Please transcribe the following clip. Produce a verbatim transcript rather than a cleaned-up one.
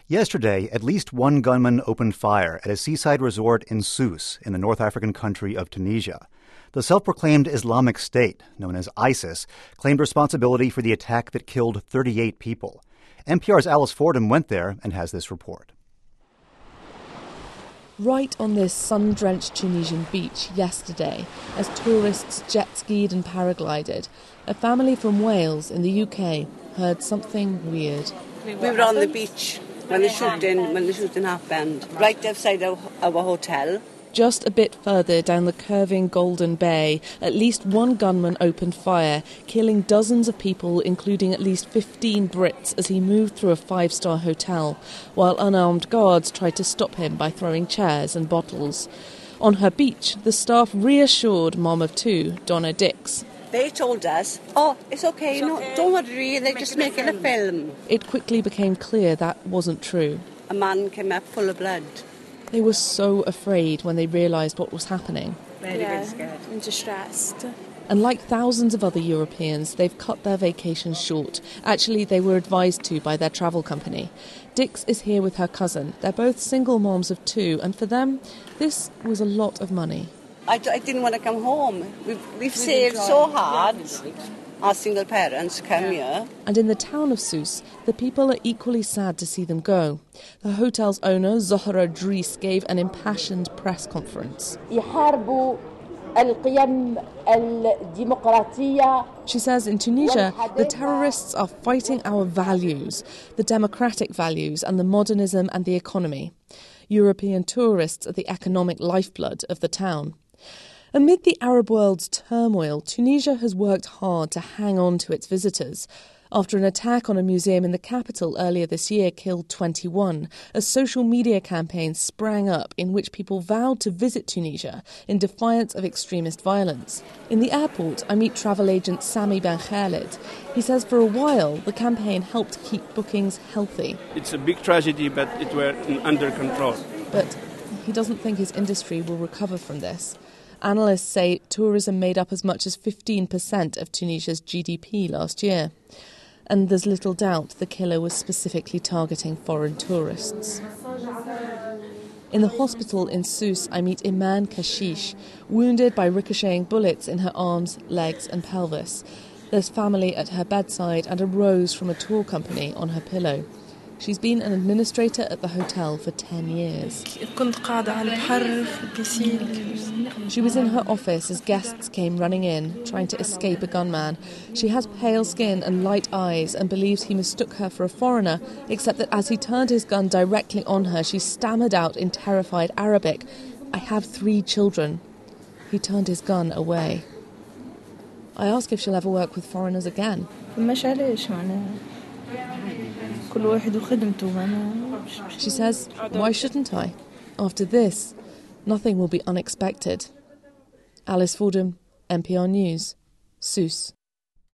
Yesterday, at least one gunman opened fire at a seaside resort in Sousse in the North African country of Tunisia. The self-proclaimed Islamic State, known as ISIS, claimed responsibility for the attack that killed thirty-eight people. N P R's Alice Fordham went there and has this report. Right on this sun-drenched Tunisian beach yesterday, as tourists jet-skied and paraglided, a family from Wales in the U K heard something weird. We were on the beach when the shooting, when the shooting happened, right outside our, our hotel. Just a bit further down the curving Golden Bay, at least one gunman opened fire, killing dozens of people, including at least fifteen Brits, as he moved through a five-star hotel, while unarmed guards tried to stop him by throwing chairs and bottles. On her beach, the staff reassured mom of two, Donna Dix. They told us, oh, it's okay, it's no, okay. Don't worry, they're just making a film. It quickly became clear that wasn't true. A man came up full of blood. They were so afraid when they realised what was happening. Very, yeah, very scared. And distressed. And like thousands of other Europeans, they've cut their vacations short. Actually, they were advised to by their travel company. Dix is here with her cousin. They're both single moms of two, and for them, this was a lot of money. I, I didn't want to come home. We've, we've saved so hard, our single parents, to come here. And in the town of Sousse, the people are equally sad to see them go. The hotel's owner, Zohra Dries, gave an impassioned press conference. She says in Tunisia, the terrorists are fighting our values, the democratic values and the modernism and the economy. European tourists are the economic lifeblood of the town. Amid the Arab world's turmoil, Tunisia has worked hard to hang on to its visitors. After an attack on a museum in the capital earlier this year killed twenty-one, a social media campaign sprang up in which people vowed to visit Tunisia in defiance of extremist violence. In the airport, I meet travel agent Sami Ben Khaled. He says for a while the campaign helped keep bookings healthy. It's a big tragedy, but it were under control. But he doesn't think his industry will recover from this. Analysts say tourism made up as much as fifteen percent of Tunisia's G D P last year. And there's little doubt the killer was specifically targeting foreign tourists. In the hospital in Sousse, I meet Iman Kashish, wounded by ricocheting bullets in her arms, legs and pelvis. There's family at her bedside and a rose from a tour company on her pillow. She's been an administrator at the hotel for ten years. She was in her office as guests came running in, trying to escape a gunman. She has pale skin and light eyes and believes he mistook her for a foreigner, except that as he turned his gun directly on her, she stammered out in terrified Arabic, "I have three children." He turned his gun away. I ask if she'll ever work with foreigners again. She says, why shouldn't I? After this, nothing will be unexpected. Alice Fordham, N P R News, Sousse.